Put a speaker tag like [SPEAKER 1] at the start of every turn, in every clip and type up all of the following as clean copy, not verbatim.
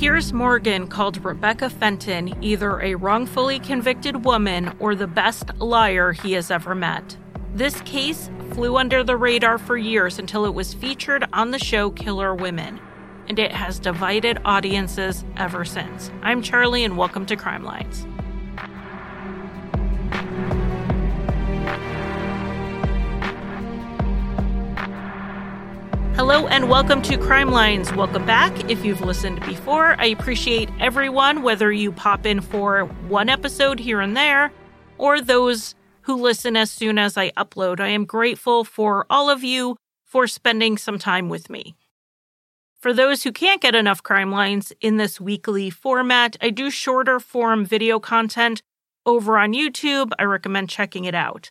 [SPEAKER 1] Piers Morgan called Rebecca Fenton either a wrongfully convicted woman or the best liar he has ever met. This case flew under the radar for years until it was featured on the show Killer Women, and it has divided audiences ever since. I'm Charlie, and welcome to Crime Lines. Hello and welcome to Crime Lines. Welcome back. If you've listened before, I appreciate everyone, whether you pop in for one episode here and there, or those who listen as soon as I upload. I am grateful for all of you for spending some time with me. For those who can't get enough Crime Lines in this weekly format, I do shorter form video content over on YouTube. I recommend checking it out.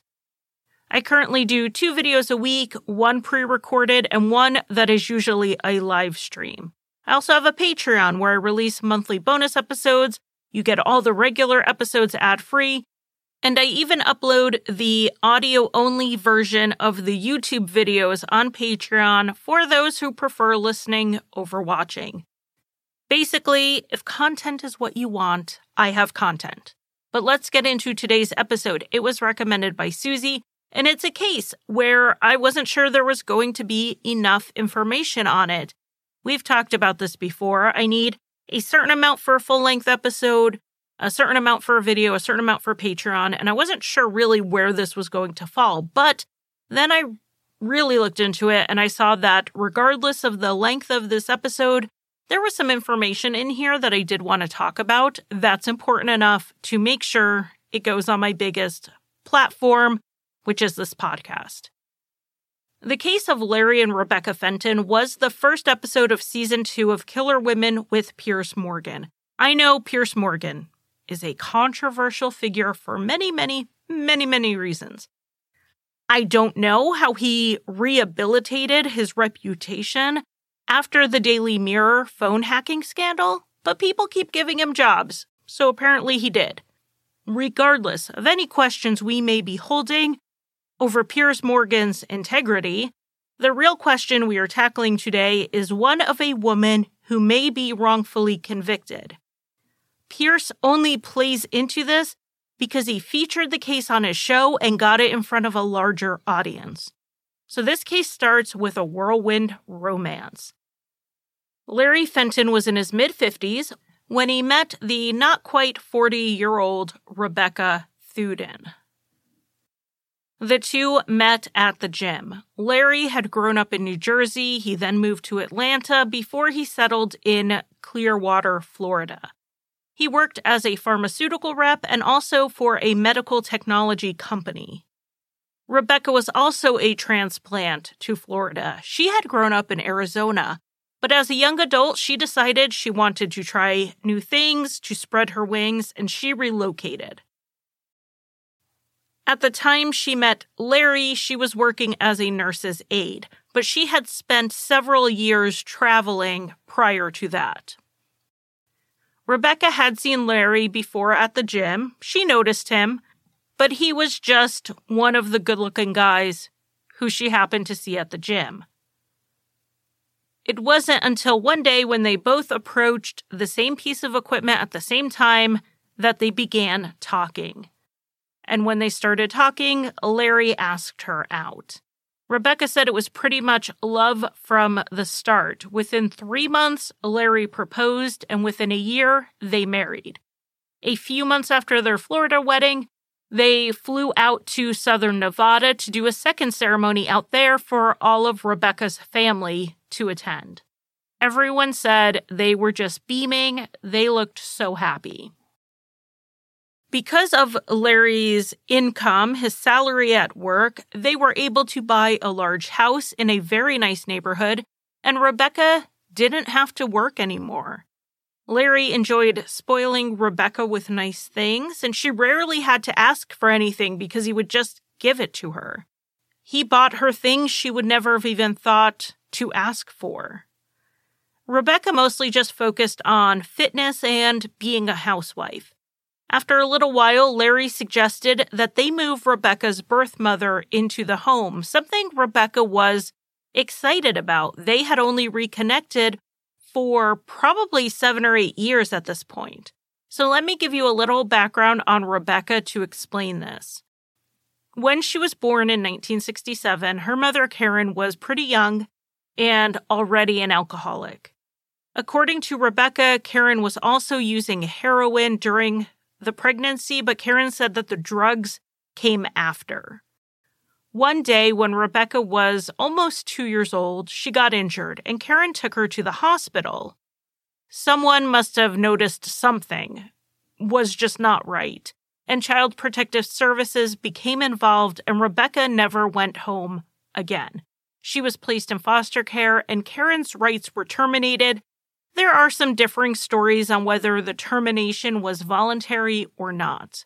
[SPEAKER 1] I currently do 2 videos a week, one pre-recorded and one that is usually a live stream. I also have a Patreon where I release monthly bonus episodes. You get all the regular episodes ad-free. And I even upload the audio-only version of the YouTube videos on Patreon for those who prefer listening over watching. Basically, if content is what you want, I have content. But let's get into today's episode. It was recommended by Susie. And it's a case where I wasn't sure there was going to be enough information on it. We've talked about this before. I need a certain amount for a full-length episode, a certain amount for a video, a certain amount for Patreon, and I wasn't sure really where this was going to fall. But then I really looked into it, and I saw that regardless of the length of this episode, there was some information in here that I did want to talk about that's important enough to make sure it goes on my biggest platform, which is this podcast. The case of Larry and Rebecca Fenton was the first episode of Season 2 of Killer Women with Piers Morgan. I know Piers Morgan is a controversial figure for many reasons. I don't know how he rehabilitated his reputation after the Daily Mirror phone hacking scandal, but people keep giving him jobs, so apparently he did. Regardless of any questions we may be holding over Piers Morgan's integrity, the real question we are tackling today is one of a woman who may be wrongfully convicted. Piers only plays into this because he featured the case on his show and got it in front of a larger audience. So this case starts with a whirlwind romance. Larry Fenton was in his mid-50s when he met the not-quite-40-year-old Rebecca Fenton. The two met at the gym. Larry had grown up in New Jersey. He then moved to Atlanta before he settled in Clearwater, Florida. He worked as a pharmaceutical rep and also for a medical technology company. Rebecca was also a transplant to Florida. She had grown up in Arizona, but as a young adult, she decided she wanted to try new things, to spread her wings, and she relocated. At the time she met Larry, she was working as a nurse's aide, but she had spent several years traveling prior to that. Rebecca had seen Larry before at the gym. She noticed him, but he was just one of the good-looking guys who she happened to see at the gym. It wasn't until one day when they both approached the same piece of equipment at the same time that they began talking. And when they started talking, Larry asked her out. Rebecca said it was pretty much love from the start. Within 3 months, Larry proposed, and within a year, they married. A few months after their Florida wedding, they flew out to Southern Nevada to do a second ceremony out there for all of Rebecca's family to attend. Everyone said they were just beaming. They looked so happy. Because of Larry's income, his salary at work, they were able to buy a large house in a very nice neighborhood, and Rebecca didn't have to work anymore. Larry enjoyed spoiling Rebecca with nice things, and she rarely had to ask for anything because he would just give it to her. He bought her things she would never have even thought to ask for. Rebecca mostly just focused on fitness and being a housewife. After a little while, Larry suggested that they move Rebecca's birth mother into the home, something Rebecca was excited about. They had only reconnected for probably 7 or 8 years at this point. So let me give you a little background on Rebecca to explain this. When she was born in 1967, her mother Karen was pretty young and already an alcoholic. According to Rebecca, Karen was also using heroin during the pregnancy, but Karen said that the drugs came after. One day, when Rebecca was almost 2 years old, she got injured, and Karen took her to the hospital. Someone must have noticed something was just not right, and Child Protective Services became involved, and Rebecca never went home again. She was placed in foster care, and Karen's rights were terminated. There are some differing stories on whether the termination was voluntary or not.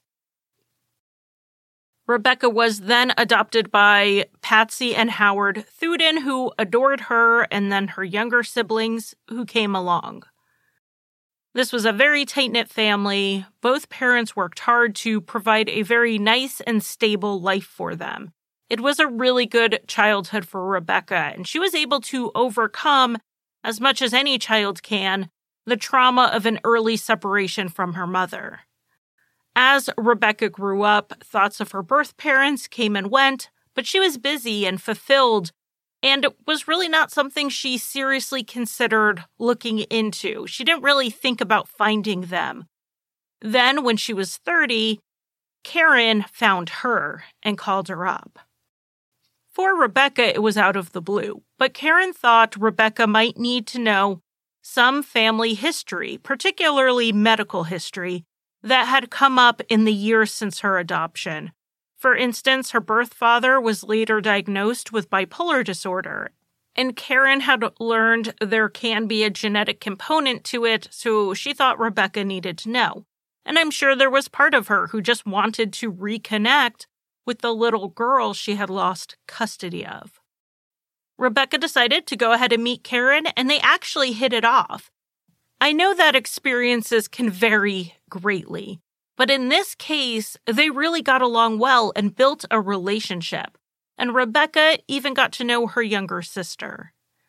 [SPEAKER 1] Rebecca was then adopted by Patsy and Howard Thuden, who adored her, and then her younger siblings who came along. This was a very tight-knit family. Both parents worked hard to provide a very nice and stable life for them. It was a really good childhood for Rebecca, and she was able to overcome, as much as any child can, the trauma of an early separation from her mother. As Rebecca grew up, thoughts of her birth parents came and went, but she was busy and fulfilled, and it was really not something she seriously considered looking into. She didn't really think about finding them. Then, when she was 30, Karen found her and called her up. For Rebecca, it was out of the blue, but Karen thought Rebecca might need to know some family history, particularly medical history, that had come up in the years since her adoption. For instance, her birth father was later diagnosed with bipolar disorder, and Karen had learned there can be a genetic component to it, so she thought Rebecca needed to know. And I'm sure there was part of her who just wanted to reconnect with the little girl she had lost custody of. Rebecca decided to go ahead and meet Karen, and they actually hit it off. I know that experiences can vary greatly, but in this case, they really got along well and built a relationship, and Rebecca even got to know her younger sister.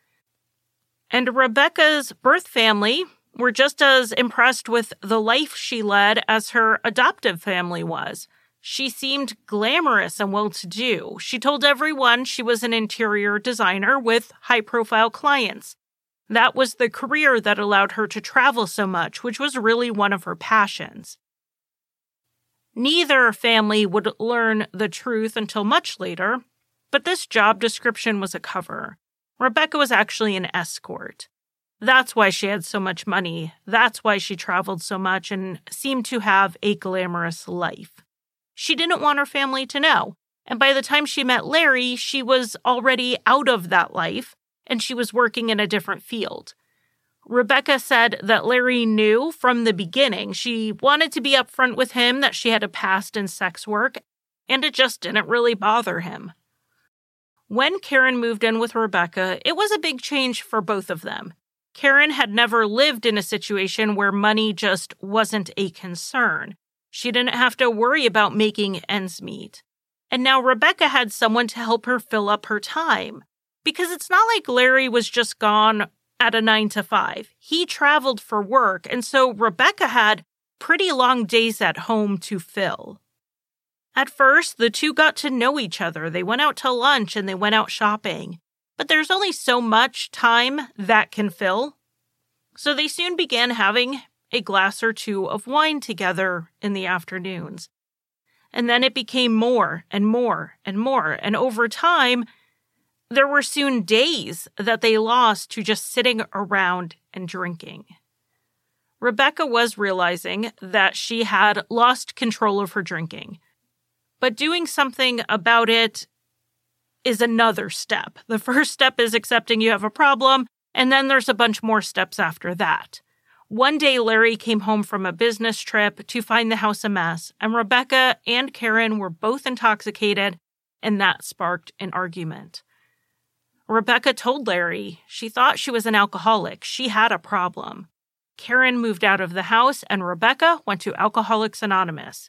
[SPEAKER 1] And Rebecca's birth family were just as impressed with the life she led as her adoptive family was. She seemed glamorous and well-to-do. She told everyone she was an interior designer with high-profile clients. That was the career that allowed her to travel so much, which was really one of her passions. Neither family would learn the truth until much later, but this job description was a cover. Rebecca was actually an escort. That's why she had so much money. That's why she traveled so much and seemed to have a glamorous life. She didn't want her family to know, and by the time she met Larry, she was already out of that life, and she was working in a different field. Rebecca said that Larry knew from the beginning she wanted to be upfront with him that she had a past in sex work, and it just didn't really bother him. When Karen moved in with Rebecca, it was a big change for both of them. Karen had never lived in a situation where money just wasn't a concern. She didn't have to worry about making ends meet. And now Rebecca had someone to help her fill up her time. Because it's not like Larry was just gone at a 9 to 5. He traveled for work, and so Rebecca had pretty long days at home to fill. At first, the two got to know each other. They went out to lunch and they went out shopping. But there's only so much time that can fill. So they soon began having a glass or two of wine together in the afternoons. And then it became more and more and more. And over time, there were soon days that they lost to just sitting around and drinking. Rebecca was realizing that she had lost control of her drinking. But doing something about it is another step. The first step is accepting you have a problem, and then there's a bunch more steps after that. One day, Larry came home from a business trip to find the house a mess, and Rebecca and Karen were both intoxicated, and that sparked an argument. Rebecca told Larry she thought she was an alcoholic. She had a problem. Karen moved out of the house, and Rebecca went to Alcoholics Anonymous.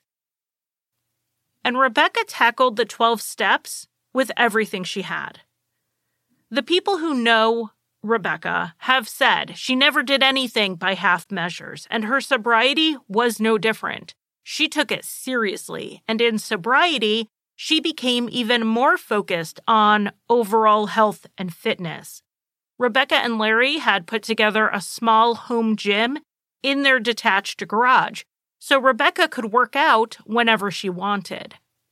[SPEAKER 1] And Rebecca tackled the 12 steps with everything she had. The people who know Rebecca, have said she never did anything by half measures, and her sobriety was no different. She took it seriously, and in sobriety, she became even more focused on overall health and fitness. Rebecca and Larry had put together a small home gym in their detached garage, so Rebecca could work out whenever she wanted.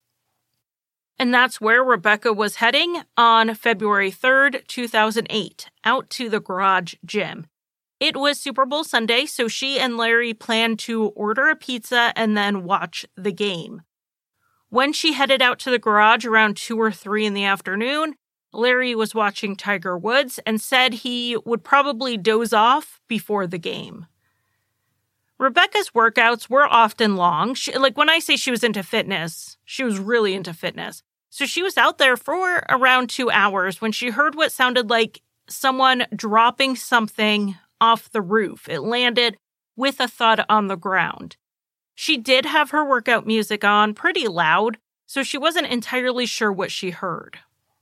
[SPEAKER 1] And that's where Rebecca was heading on February 3rd, 2008, out to the garage gym. It was Super Bowl Sunday, so she and Larry planned to order a pizza and then watch the game. When she headed out to the garage around 2 or 3 in the afternoon, Larry was watching Tiger Woods and said he would probably doze off before the game. Rebecca's workouts were often long. When I say she was into fitness, she was really into fitness. So she was out there for around 2 hours when she heard what sounded like someone dropping something off the roof. It landed with a thud on the ground. She did have her workout music on pretty loud, so she wasn't entirely sure what she heard.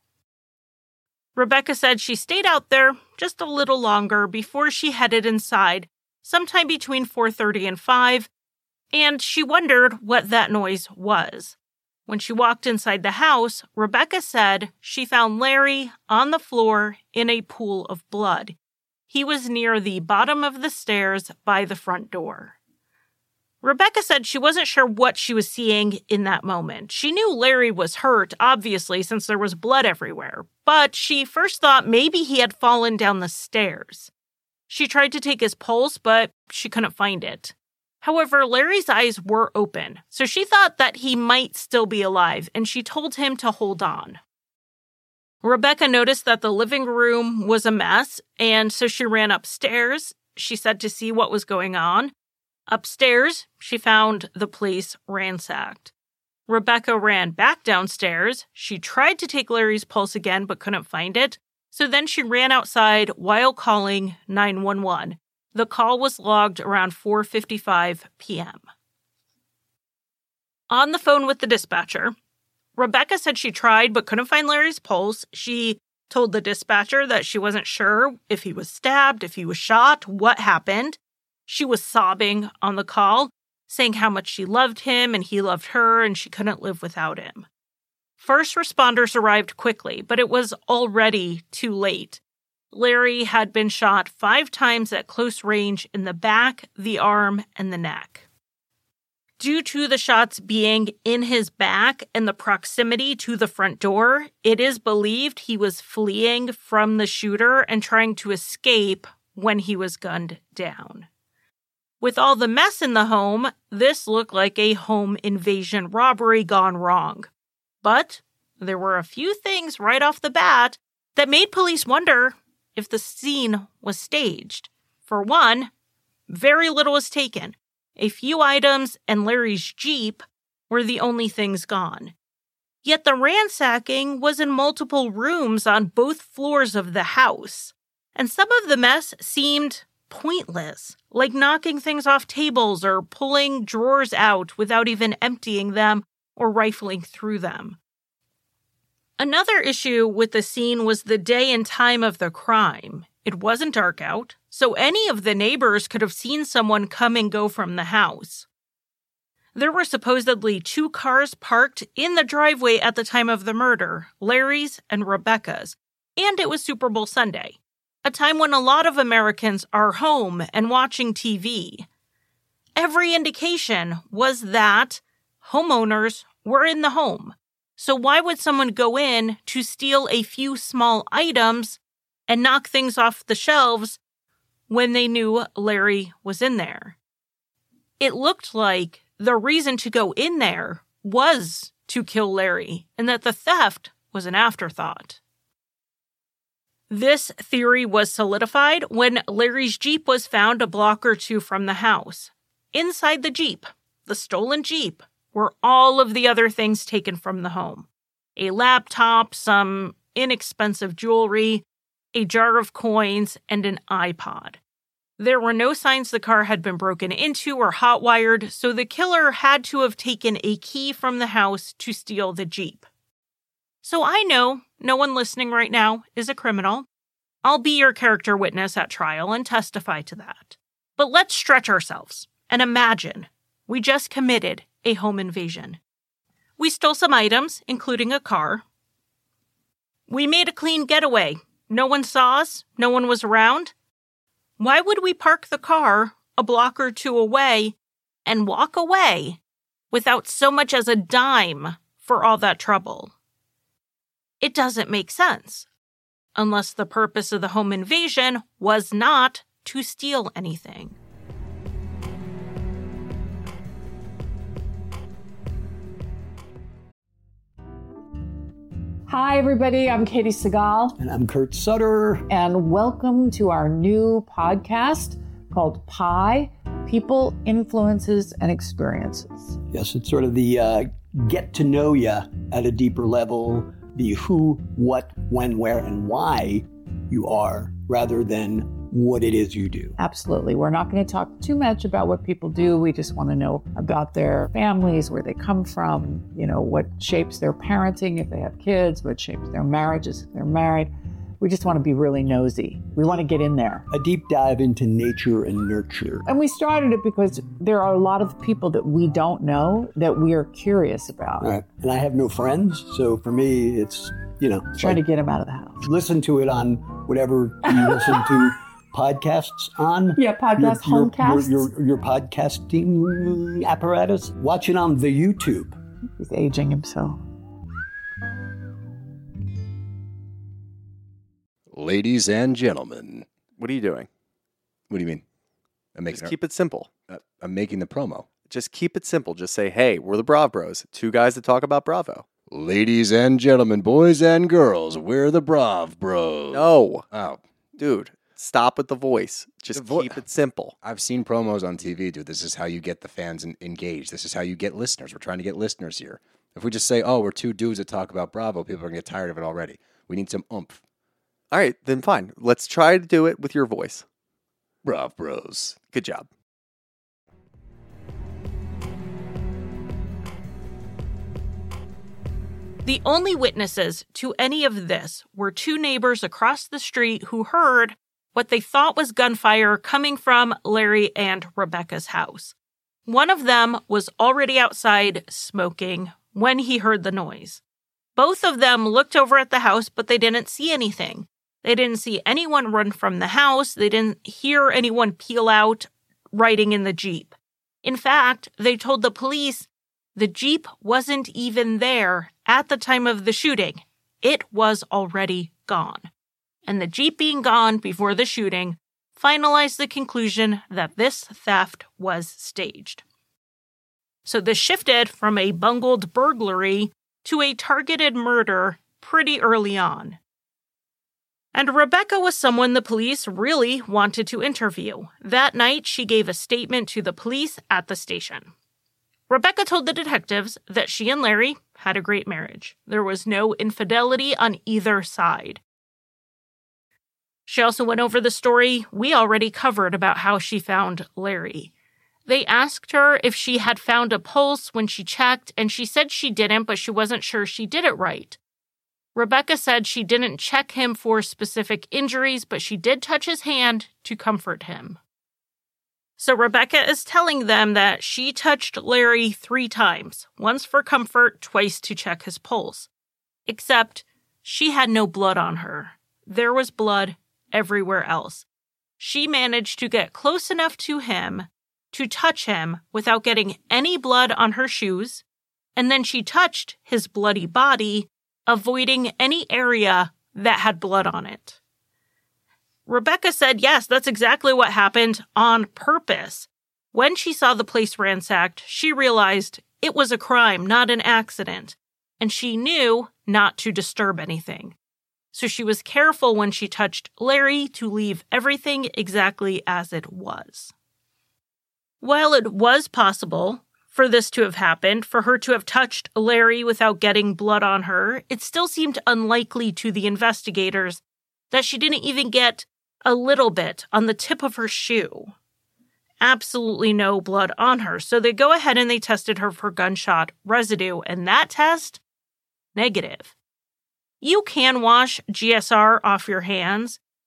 [SPEAKER 1] Rebecca said she stayed out there just a little longer before she headed inside, sometime between 4:30 and 5, and she wondered what that noise was. When she walked inside the house, Rebecca said she found Larry on the floor in a pool of blood. He was near the bottom of the stairs by the front door. Rebecca said she wasn't sure what she was seeing in that moment. She knew Larry was hurt, obviously, since there was blood everywhere, but she first thought maybe he had fallen down the stairs. She tried to take his pulse, but she couldn't find it. However, Larry's eyes were open, so she thought that he might still be alive, and she told him to hold on. Rebecca noticed that the living room was a mess, and so she ran upstairs, she said, to see what was going on. Upstairs, she found the place ransacked. Rebecca ran back downstairs. She tried to take Larry's pulse again, but couldn't find it. So then she ran outside while calling 911. The call was logged around 4:55 p.m. On the phone with the dispatcher, Rebecca said she tried but couldn't find Larry's pulse. She told the dispatcher that she wasn't sure if he was stabbed, if he was shot, what happened. She was sobbing on the call, saying how much she loved him and he loved her and she couldn't live without him. First responders arrived quickly, but it was already too late. Larry had been shot 5 times at close range in the back, the arm, and the neck. Due to the shots being in his back and the proximity to the front door, it is believed he was fleeing from the shooter and trying to escape when he was gunned down. With all the mess in the home, this looked like a home invasion robbery gone wrong. But there were a few things right off the bat that made police wonder if the scene was staged. For one, very little was taken. A few items and Larry's Jeep were the only things gone. Yet the ransacking was in multiple rooms on both floors of the house. And some of the mess seemed pointless, like knocking things off tables or pulling drawers out without even emptying them or rifling through them. Another issue with the scene was the day and time of the crime. It wasn't dark out, so any of the neighbors could have seen someone come and go from the house. There were supposedly 2 cars parked in the driveway at the time of the murder, Larry's and Rebecca's, and it was Super Bowl Sunday, a time when a lot of Americans are home and watching TV. Every indication was that homeowners were in the home. So why would someone go in to steal a few small items and knock things off the shelves when they knew Larry was in there? It looked like the reason to go in there was to kill Larry, and that the theft was an afterthought. This theory was solidified when Larry's Jeep was found a block or 2 from the house. Inside the Jeep, the stolen Jeep, were all of the other things taken from the home. A laptop, some inexpensive jewelry, a jar of coins, and an iPod. There were no signs the car had been broken into or hotwired, so the killer had to have taken a key from the house to steal the Jeep. So I know no one listening right now is a criminal, I'll be your character witness at trial and testify to that. But let's stretch ourselves and imagine we just committed a home invasion. We stole some items, including a car. We made a clean getaway. No one saw us. No one was around. Why would we park the car a block or two away and walk away without so much as a dime for all that trouble? It doesn't make sense, unless the purpose of the home invasion was not to steal anything.
[SPEAKER 2] Hi, everybody. I'm Katie Segal.
[SPEAKER 3] And I'm Kurt Sutter.
[SPEAKER 2] And welcome to our new podcast called PIE, People, Influences, and Experiences.
[SPEAKER 3] Yes, it's sort of the get to know you at a deeper level, the who, what, when, where, and why you are, rather than what it is you do.
[SPEAKER 2] Absolutely. We're not going to talk too much about what people do. We just want to know about their families, where they come from, what shapes their parenting if they have kids, what shapes their marriages if they're married. We just want to be really nosy. We want to get in there.
[SPEAKER 3] A deep dive into nature and nurture.
[SPEAKER 2] And we started it because there are a lot of people that we don't know that we are curious about.
[SPEAKER 3] Right. And I have no friends, so for me, it's,
[SPEAKER 2] trying to get them out of the house.
[SPEAKER 3] Listen to it on whatever you listen to podcasts on.
[SPEAKER 2] Yeah, homecasts.
[SPEAKER 3] Your podcasting apparatus. Watch it on the YouTube.
[SPEAKER 2] He's aging himself.
[SPEAKER 4] Ladies and gentlemen.
[SPEAKER 5] What are you doing?
[SPEAKER 4] What do you mean?
[SPEAKER 5] Just keep it simple.
[SPEAKER 4] I'm making the promo.
[SPEAKER 5] Just keep it simple. Just say, hey, we're the Brav Bros. Two guys that talk about Bravo.
[SPEAKER 4] Ladies and gentlemen, boys and girls, we're the Brav Bros.
[SPEAKER 5] No.
[SPEAKER 4] Oh.
[SPEAKER 5] Dude, stop with the voice. Just keep it simple.
[SPEAKER 4] I've seen promos on TV, dude. This is how you get the fans engaged. This is how you get listeners. We're trying to get listeners here. If we just say, we're two dudes that talk about Bravo, people are going to get tired of it already. We need some oomph.
[SPEAKER 5] All right, then fine. Let's try to do it with your voice.
[SPEAKER 4] Brav Bros.
[SPEAKER 5] Good job.
[SPEAKER 1] The only witnesses to any of this were two neighbors across the street who heard what they thought was gunfire coming from Larry and Rebecca's house. One of them was already outside smoking when he heard the noise. Both of them looked over at the house, but they didn't see anything. They didn't see anyone run from the house. They didn't hear anyone peel out riding in the Jeep. In fact, they told the police the Jeep wasn't even there at the time of the shooting. It was already gone. And the Jeep being gone before the shooting finalized the conclusion that this theft was staged. So this shifted from a bungled burglary to a targeted murder pretty early on. And Rebecca was someone the police really wanted to interview. That night, she gave a statement to the police at the station. Rebecca told the detectives that she and Larry had a great marriage. There was no infidelity on either side. She also went over the story we already covered about how she found Larry. They asked her if she had found a pulse when she checked, and she said she didn't, but she wasn't sure she did it right. Rebecca said she didn't check him for specific injuries, but she did touch his hand to comfort him. So Rebecca is telling them that she touched Larry 3 times, once for comfort, twice to check his pulse. Except she had no blood on her. There was blood everywhere else. She managed to get close enough to him to touch him without getting any blood on her shoes, and then she touched his bloody body, avoiding any area that had blood on it. Rebecca said, yes, that's exactly what happened on purpose. When she saw the place ransacked, she realized it was a crime, not an accident, and she knew not to disturb anything. So she was careful when she touched Larry to leave everything exactly as it was. While it was possible for this to have happened, for her to have touched Larry without getting blood on her, it still seemed unlikely to the investigators that she didn't even get a little bit on the tip of her shoe. Absolutely no blood on her. So they go ahead and they tested her for gunshot residue, and that test, negative. You can wash GSR off your hands,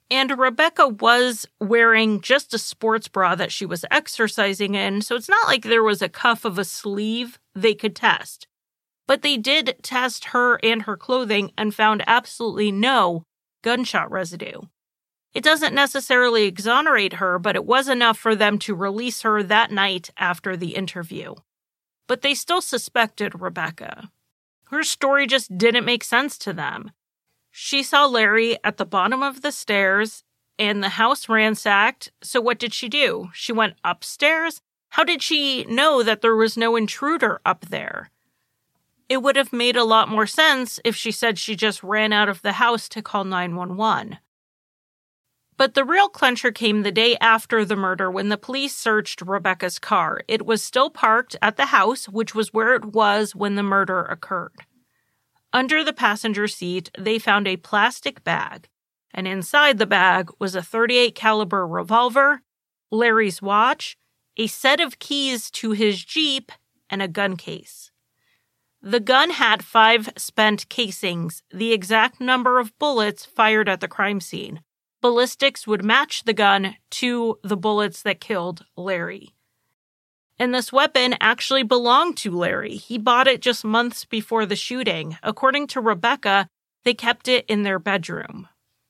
[SPEAKER 1] And Rebecca was wearing just a sports bra that she was exercising in, so it's not like there was a cuff of a sleeve they could test. But they did test her and her clothing and found absolutely no gunshot residue. It doesn't necessarily exonerate her, but it was enough for them to release her that night after the interview. But they still suspected Rebecca. Her story just didn't make sense to them. She saw Larry at the bottom of the stairs and the house ransacked, so what did she do? She went upstairs? How did she know that there was no intruder up there? It would have made a lot more sense if she said she just ran out of the house to call 911. But the real clincher came the day after the murder when the police searched Rebecca's car. It was still parked at the house, which was where it was when the murder occurred. Under the passenger seat, they found a plastic bag, and inside the bag was a .38 caliber revolver, Larry's watch, a set of keys to his Jeep, and a gun case. The gun had 5 spent casings, the exact number of bullets fired at the crime scene. Ballistics would match the gun to the bullets that killed Larry. And this weapon actually belonged to Larry. He bought it just months before the shooting. According to Rebecca, they kept it in their bedroom.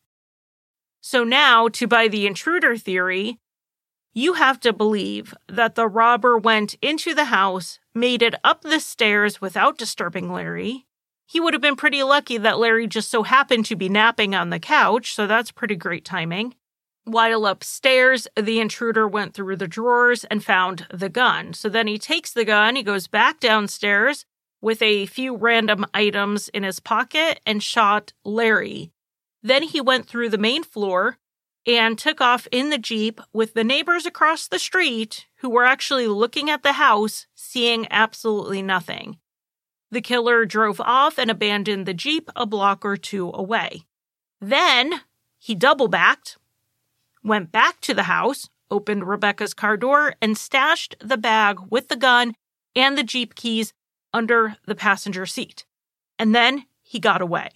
[SPEAKER 1] So now, to buy the intruder theory, you have to believe that the robber went into the house, made it up the stairs without disturbing Larry. He would have been pretty lucky that Larry just so happened to be napping on the couch, so that's pretty great timing. While upstairs, the intruder went through the drawers and found the gun. So then he takes the gun, he goes back downstairs with a few random items in his pocket and shot Larry. Then he went through the main floor and took off in the Jeep with the neighbors across the street who were actually looking at the house, seeing absolutely nothing. The killer drove off and abandoned the Jeep a block or two away. Then he double-backed, went back to the house, opened Rebecca's car door, and stashed the bag with the gun and the Jeep keys under the passenger seat. And then he got away.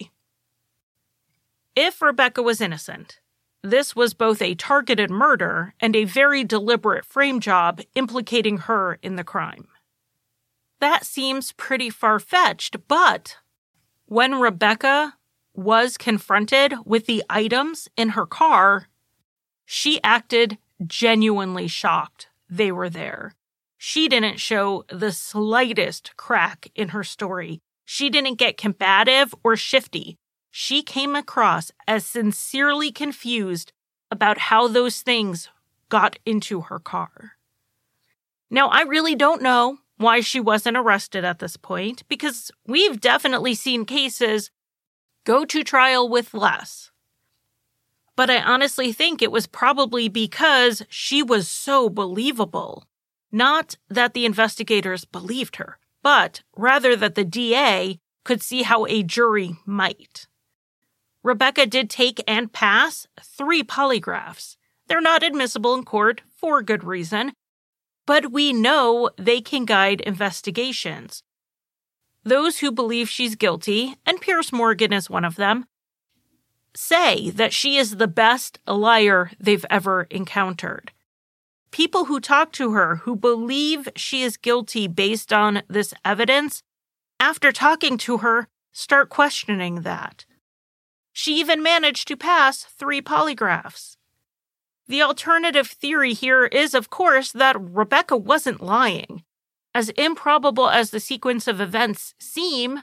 [SPEAKER 1] If Rebecca was innocent, this was both a targeted murder and a very deliberate frame job implicating her in the crime. That seems pretty far-fetched, but when Rebecca was confronted with the items in her car, she acted genuinely shocked they were there. She didn't show the slightest crack in her story. She didn't get combative or shifty. She came across as sincerely confused about how those things got into her car. Now, I really don't know why she wasn't arrested at this point, because we've definitely seen cases go to trial with less. But I honestly think it was probably because she was so believable. Not that the investigators believed her, but rather that the DA could see how a jury might. Rebecca did take and pass 3 polygraphs. They're not admissible in court for good reason, but we know they can guide investigations. Those who believe she's guilty, and Piers Morgan is one of them, say that she is the best liar they've ever encountered. People who talk to her who believe she is guilty based on this evidence, after talking to her, start questioning that. She even managed to pass 3 polygraphs. The alternative theory here is, of course, that Rebecca wasn't lying. As improbable as the sequence of events seem,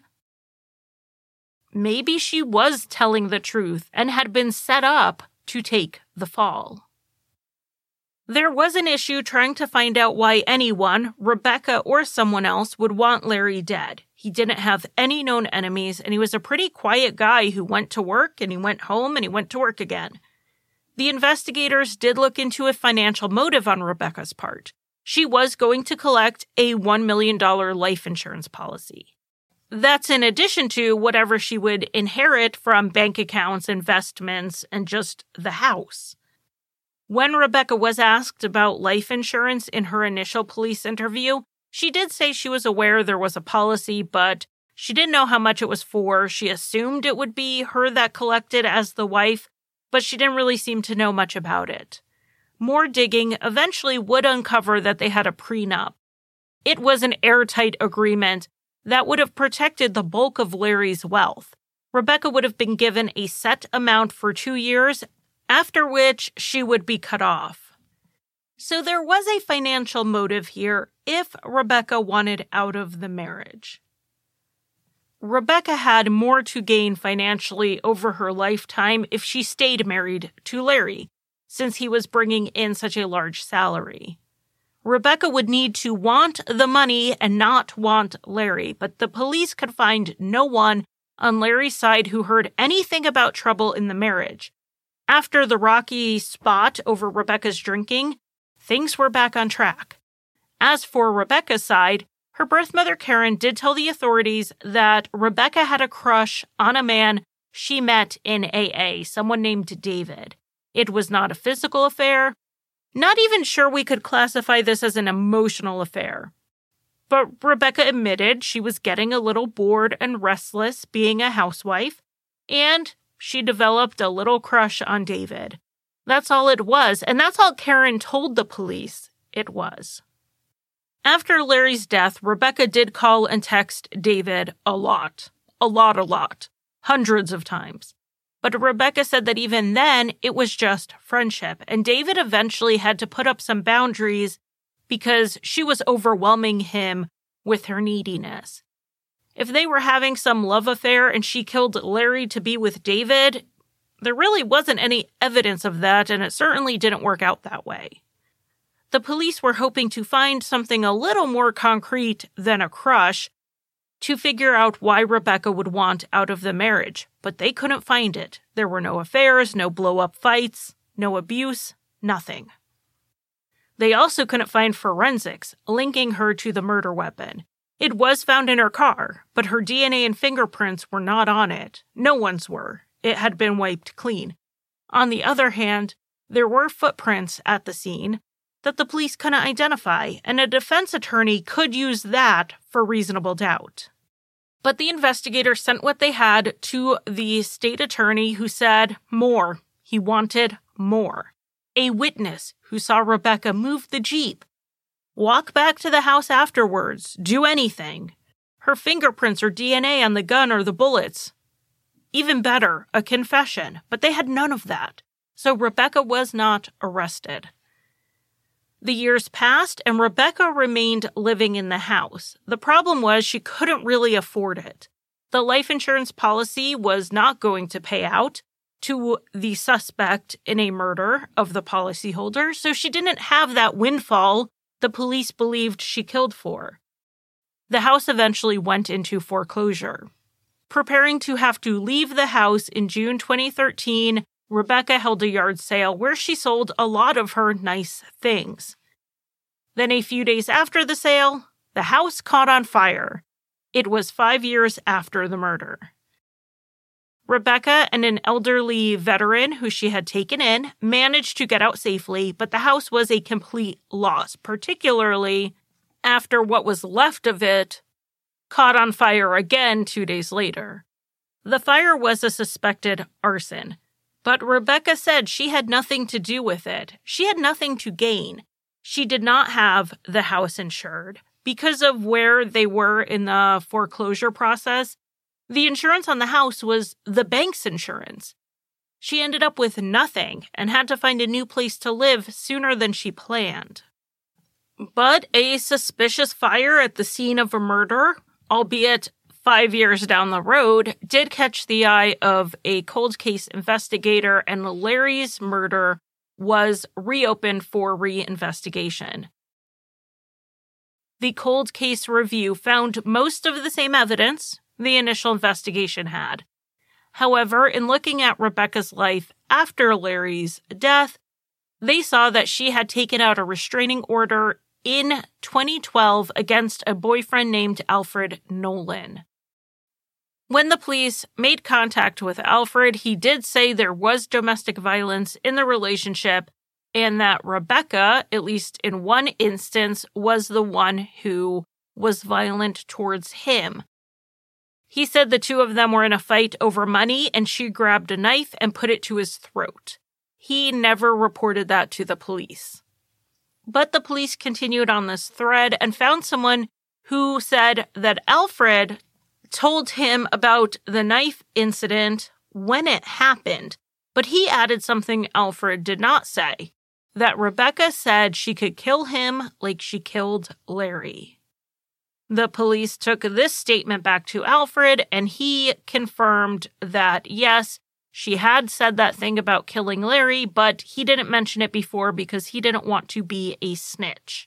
[SPEAKER 1] maybe she was telling the truth and had been set up to take the fall. There was an issue trying to find out why anyone, Rebecca or someone else, would want Larry dead. He didn't have any known enemies, and he was a pretty quiet guy who went to work, and he went home, and he went to work again. The investigators did look into a financial motive on Rebecca's part. She was going to collect a $1 million life insurance policy. That's in addition to whatever she would inherit from bank accounts, investments, and just the house. When Rebecca was asked about life insurance in her initial police interview, she did say she was aware there was a policy, but she didn't know how much it was for. She assumed it would be her that collected as the wife, but she didn't really seem to know much about it. More digging eventually would uncover that they had a prenup. It was an airtight agreement that would have protected the bulk of Larry's wealth. Rebecca would have been given a set amount for 2 years, after which she would be cut off. So there was a financial motive here if Rebecca wanted out of the marriage. Rebecca had more to gain financially over her lifetime if she stayed married to Larry, since he was bringing in such a large salary. Rebecca would need to want the money and not want Larry, but the police could find no one on Larry's side who heard anything about trouble in the marriage. After the rocky spot over Rebecca's drinking, things were back on track. As for Rebecca's side, her birth mother Karen did tell the authorities that Rebecca had a crush on a man she met in AA, someone named David. It was not a physical affair. Not even sure we could classify this as an emotional affair. But Rebecca admitted she was getting a little bored and restless being a housewife, and she developed a little crush on David. That's all it was, and that's all Karen told the police it was. After Larry's death, Rebecca did call and text David a lot, hundreds of times. But Rebecca said that even then, it was just friendship, and David eventually had to put up some boundaries because she was overwhelming him with her neediness. If they were having some love affair and she killed Larry to be with David, there really wasn't any evidence of that, and it certainly didn't work out that way. The police were hoping to find something a little more concrete than a crush to figure out why Rebecca would want out of the marriage, but they couldn't find it. There were no affairs, no blow-up fights, no abuse, nothing. They also couldn't find forensics linking her to the murder weapon. It was found in her car, but her DNA and fingerprints were not on it. No one's were. It had been wiped clean. On the other hand, there were footprints at the scene that the police couldn't identify, and a defense attorney could use that for reasonable doubt. But the investigators sent what they had to the state attorney, who said more. He wanted more. A witness who saw Rebecca move the Jeep, walk back to the house afterwards, do anything. Her fingerprints or DNA on the gun or the bullets. Even better, a confession, but they had none of that. So Rebecca was not arrested. The years passed, and Rebecca remained living in the house. The problem was she couldn't really afford it. The life insurance policy was not going to pay out to the suspect in a murder of the policyholder, so she didn't have that windfall the police believed she killed for. The house eventually went into foreclosure. Preparing to have to leave the house in June 2013, Rebecca held a yard sale where she sold a lot of her nice things. Then a few days after the sale, the house caught on fire. It was 5 years after the murder. Rebecca and an elderly veteran who she had taken in managed to get out safely, but the house was a complete loss, particularly after what was left of it caught on fire again 2 days later. The fire was a suspected arson, but Rebecca said she had nothing to do with it. She had nothing to gain. She did not have the house insured. Because of where they were in the foreclosure process, the insurance on the house was the bank's insurance. She ended up with nothing and had to find a new place to live sooner than she planned. But a suspicious fire at the scene of a murder, albeit 5 years down the road, did catch the eye of a cold case investigator, and Larry's murder was reopened for reinvestigation. The cold case review found most of the same evidence the initial investigation had. However, in looking at Rebecca's life after Larry's death, they saw that she had taken out a restraining order in 2012 against a boyfriend named Alfred Nolan. When the police made contact with Alfred, he did say there was domestic violence in the relationship and that Rebecca, at least in one instance, was the one who was violent towards him. He said the two of them were in a fight over money and she grabbed a knife and put it to his throat. He never reported that to the police. But the police continued on this thread and found someone who said that Alfred told him about the knife incident when it happened, but he added something Alfred did not say, that Rebecca said she could kill him like she killed Larry. The police took this statement back to Alfred, and he confirmed that, yes, she had said that thing about killing Larry, but he didn't mention it before because he didn't want to be a snitch.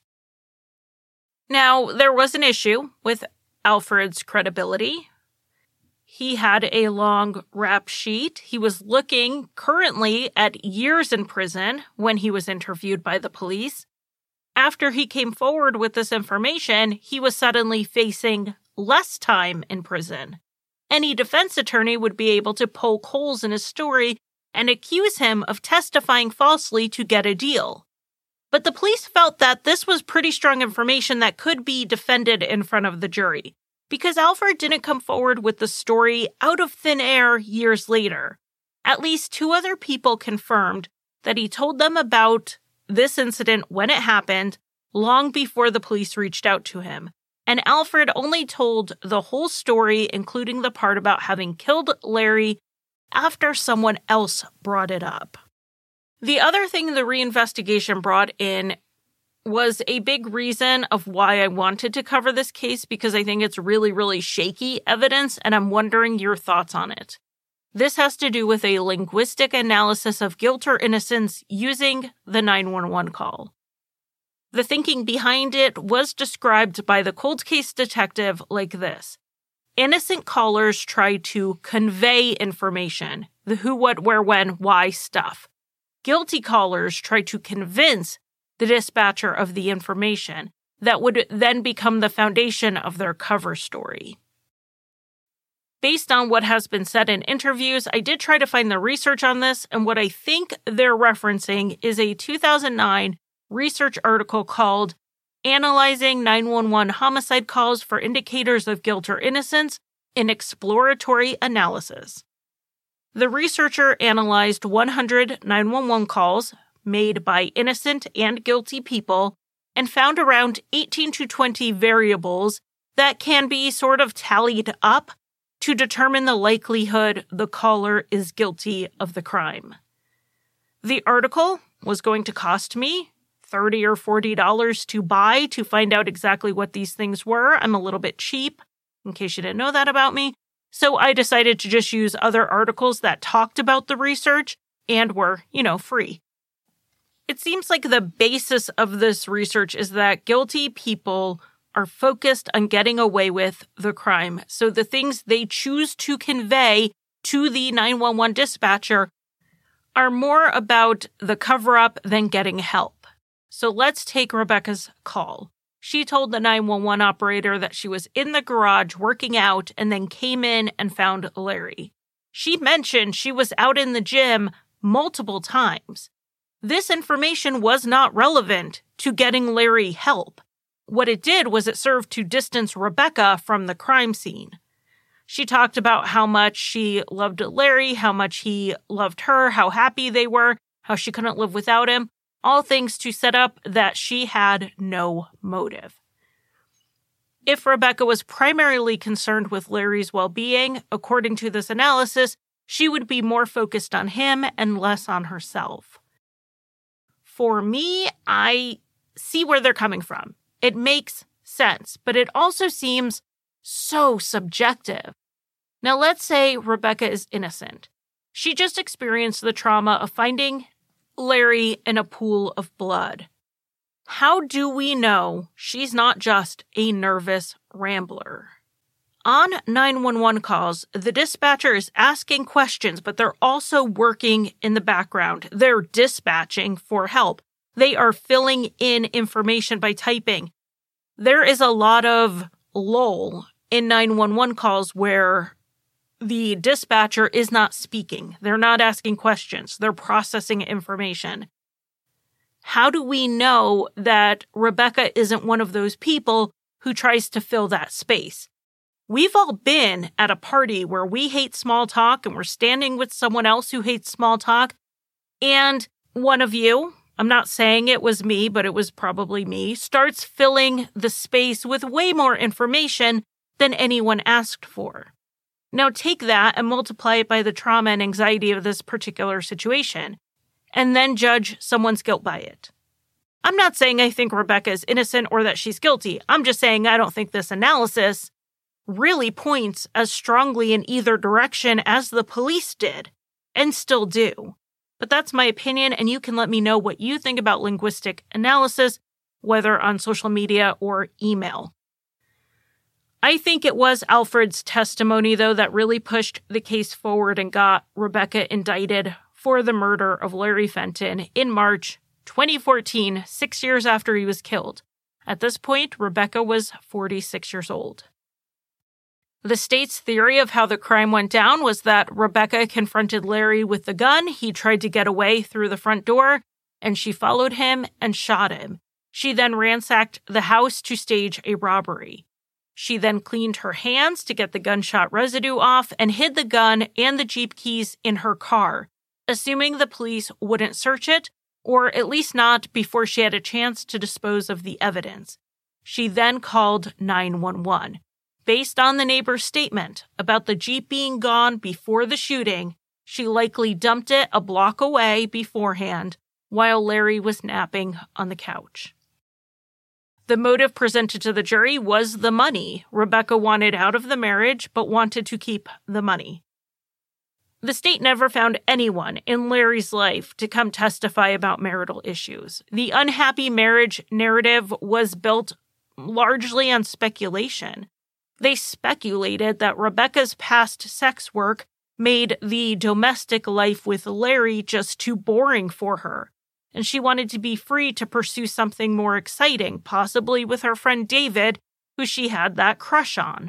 [SPEAKER 1] Now, there was an issue with Alfred's credibility. He had a long rap sheet. He was looking currently at years in prison when he was interviewed by the police. After he came forward with this information, he was suddenly facing less time in prison. Any defense attorney would be able to poke holes in his story and accuse him of testifying falsely to get a deal. But the police felt that this was pretty strong information that could be defended in front of the jury, because Alfred didn't come forward with the story out of thin air years later. At least two other people confirmed that he told them about this incident when it happened, long before the police reached out to him. And Alfred only told the whole story, including the part about having killed Larry, after someone else brought it up. The other thing the reinvestigation brought in was a big reason of why I wanted to cover this case, because I think it's really, really shaky evidence, and I'm wondering your thoughts on it. This has to do with a linguistic analysis of guilt or innocence using the 911 call. The thinking behind it was described by the cold case detective like this. Innocent callers try to convey information, the who, what, where, when, why stuff. Guilty callers try to convince the dispatcher of the information that would then become the foundation of their cover story. Based on what has been said in interviews, I did try to find the research on this, and what I think they're referencing is a 2009 research article called Analyzing 911 Homicide Calls for Indicators of Guilt or Innocence in Exploratory Analysis. The researcher analyzed 100 911 calls made by innocent and guilty people and found around 18 to 20 variables that can be sort of tallied up to determine the likelihood the caller is guilty of the crime. The article was going to cost me $30 or $40 to buy to find out exactly what these things were. I'm a little bit cheap, in case you didn't know that about me. So I decided to just use other articles that talked about the research and were, free. It seems like the basis of this research is that guilty people are focused on getting away with the crime. So the things they choose to convey to the 911 dispatcher are more about the cover-up than getting help. So let's take Rebecca's call. She told the 911 operator that she was in the garage working out and then came in and found Larry. She mentioned she was out in the gym multiple times. This information was not relevant to getting Larry help. What it did was it served to distance Rebecca from the crime scene. She talked about how much she loved Larry, how much he loved her, how happy they were, how she couldn't live without him, all things to set up that she had no motive. If Rebecca was primarily concerned with Larry's well-being, according to this analysis, she would be more focused on him and less on herself. For me, I see where they're coming from. It makes sense, but it also seems so subjective. Now, let's say Rebecca is innocent. She just experienced the trauma of finding Larry in a pool of blood. How do we know she's not just a nervous rambler? On 911 calls, the dispatcher is asking questions, but they're also working in the background. They're dispatching for help. They are filling in information by typing. There is a lot of lull in 911 calls where the dispatcher is not speaking. They're not asking questions. They're processing information. How do we know that Rebecca isn't one of those people who tries to fill that space? We've all been at a party where we hate small talk and we're standing with someone else who hates small talk. And one of you, I'm not saying it was me, but it was probably me, starts filling the space with way more information than anyone asked for. Now take that and multiply it by the trauma and anxiety of this particular situation, and then judge someone's guilt by it. I'm not saying I think Rebecca is innocent or that she's guilty. I'm just saying I don't think this analysis really points as strongly in either direction as the police did, and still do. But that's my opinion, and you can let me know what you think about linguistic analysis, whether on social media or email. I think it was Alfred's testimony, though, that really pushed the case forward and got Rebecca indicted for the murder of Larry Fenton in March 2014, 6 years after he was killed. At this point, Rebecca was 46 years old. The state's theory of how the crime went down was that Rebecca confronted Larry with the gun. He tried to get away through the front door, and she followed him and shot him. She then ransacked the house to stage a robbery. She then cleaned her hands to get the gunshot residue off and hid the gun and the Jeep keys in her car, assuming the police wouldn't search it, or at least not before she had a chance to dispose of the evidence. She then called 911. Based on the neighbor's statement about the Jeep being gone before the shooting, she likely dumped it a block away beforehand while Larry was napping on the couch. The motive presented to the jury was the money. Rebecca wanted out of the marriage, but wanted to keep the money. The state never found anyone in Larry's life to come testify about marital issues. The unhappy marriage narrative was built largely on speculation. They speculated that Rebecca's past sex work made the domestic life with Larry just too boring for her, and she wanted to be free to pursue something more exciting, possibly with her friend David, who she had that crush on.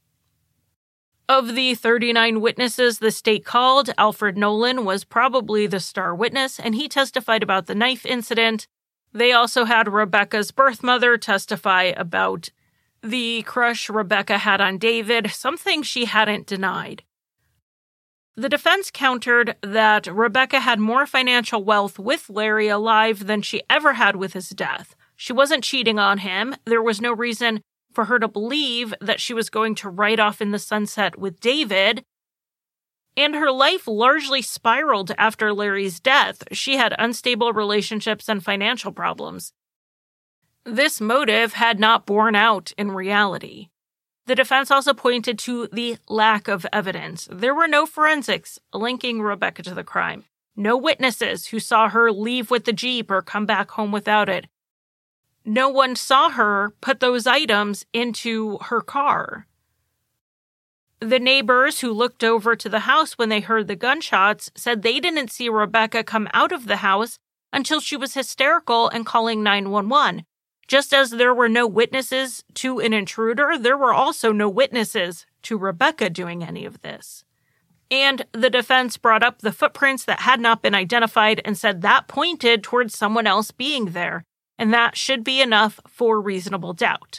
[SPEAKER 1] Of the 39 witnesses the state called, Alfred Nolan was probably the star witness, and he testified about the knife incident. They also had Rebecca's birth mother testify about the crush Rebecca had on David, something she hadn't denied. The defense countered that Rebecca had more financial wealth with Larry alive than she ever had with his death. She wasn't cheating on him. There was no reason for her to believe that she was going to ride off in the sunset with David. And her life largely spiraled after Larry's death. She had unstable relationships and financial problems. This motive had not borne out in reality. The defense also pointed to the lack of evidence. There were no forensics linking Rebecca to the crime. No witnesses who saw her leave with the Jeep or come back home without it. No one saw her put those items into her car. The neighbors who looked over to the house when they heard the gunshots said they didn't see Rebecca come out of the house until she was hysterical and calling 911. Just as there were no witnesses to an intruder, there were also no witnesses to Rebecca doing any of this. And the defense brought up the footprints that had not been identified and said that pointed towards someone else being there, and that should be enough for reasonable doubt.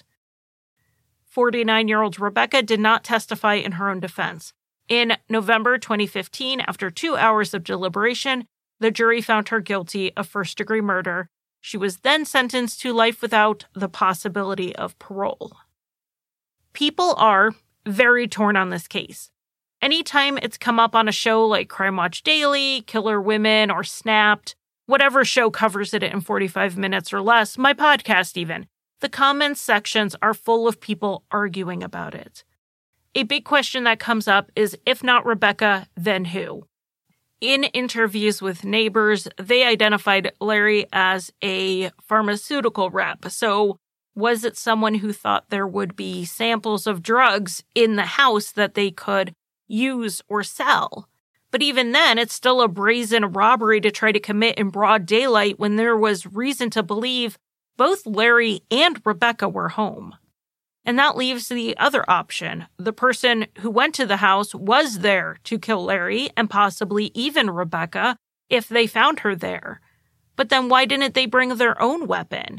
[SPEAKER 1] 49-year-old Rebecca did not testify in her own defense. In November 2015, after 2 hours of deliberation, the jury found her guilty of first-degree murder. She was then sentenced to life without the possibility of parole. People are very torn on this case. Anytime it's come up on a show like Crime Watch Daily, Killer Women, or Snapped, whatever show covers it in 45 minutes or less, my podcast even, the comments sections are full of people arguing about it. A big question that comes up is, if not Rebecca, then who? In interviews with neighbors, they identified Larry as a pharmaceutical rep. So was it someone who thought there would be samples of drugs in the house that they could use or sell? But even then, it's still a brazen robbery to try to commit in broad daylight when there was reason to believe both Larry and Rebecca were home. And that leaves the other option. The person who went to the house was there to kill Larry and possibly even Rebecca if they found her there. But then why didn't they bring their own weapon?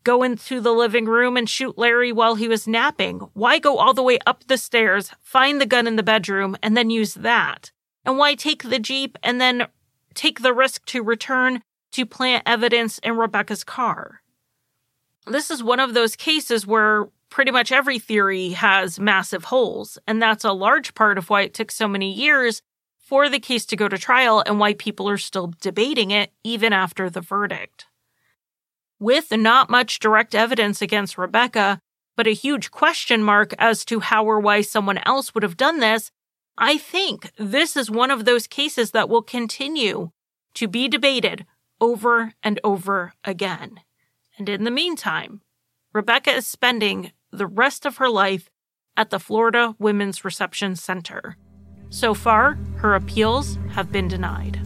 [SPEAKER 1] go into the living room and shoot Larry while he was napping? Why go all the way up the stairs, find the gun in the bedroom, and then use that? And why take the Jeep and then take the risk to return to plant evidence in Rebecca's car? This is one of those cases where pretty much every theory has massive holes, and that's a large part of why it took so many years for the case to go to trial and why people are still debating it even after the verdict. With not much direct evidence against Rebecca, but a huge question mark as to how or why someone else would have done this, I think this is one of those cases that will continue to be debated over and over again. And in the meantime, Rebecca is spending the rest of her life at the Florida Women's Reception Center. So far, her appeals have been denied.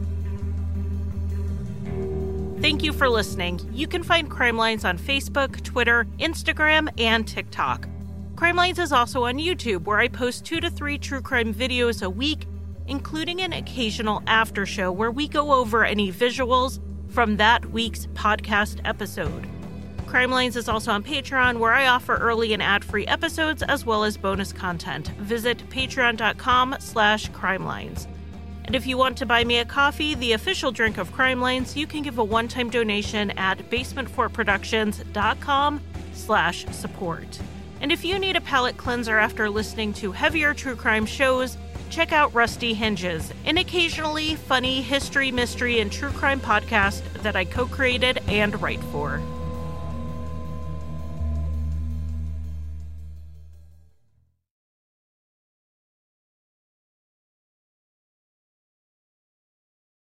[SPEAKER 1] Thank you for listening. You can find Crime Lines on Facebook, Twitter, Instagram, and TikTok. Crime Lines is also on YouTube, where I post 2 to 3 true crime videos a week, including an occasional after show where we go over any visuals from that week's podcast episode. Crime Lines is also on Patreon, where I offer early and ad-free episodes as well as bonus content. Visit patreon.com/crimelines. And if you want to buy me a coffee, the official drink of Crime Lines, you can give a one-time donation at basementfortproductions.com/support. And if you need a palate cleanser after listening to heavier true crime shows, check out Rusty Hinges, an occasionally funny history, mystery, and true crime podcast that I co-created and write for.